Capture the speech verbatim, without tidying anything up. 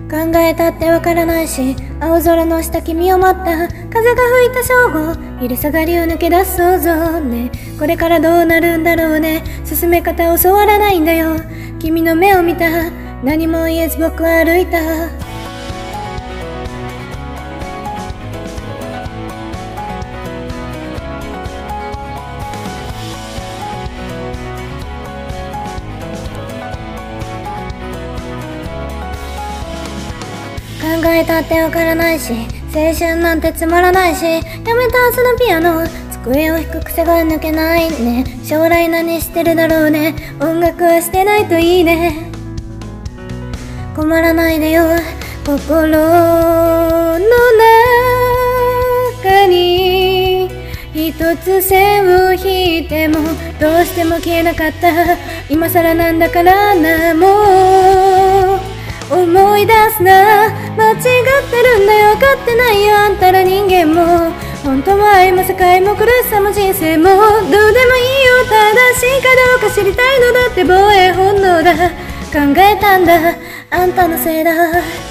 考えたってわからないし、青空の下君を待った。風が吹いた正午、昼下がりを抜け出す想像ね。これからどうなるんだろうね。進め方教わらないんだよ。君の目を見た。何も言えず僕は歩いた。考えたってわからないし、青春なんてつまらないし、やめたはずのピアノ、机を弾く癖が抜けないね。将来何してるだろうね。音楽はしてないといいね。困らないでよ。心の中に一つ線を引いてもどうしても消えなかった。今更なんだからな、もう思い出すな。間違ってるんだよ、分かってないよあんたら人間も。本当は愛も世界も苦しさも人生もどうでもいいよ。正しいかどうか知りたいのだって防衛本能だ。考えたんだ、あんたのせいだ。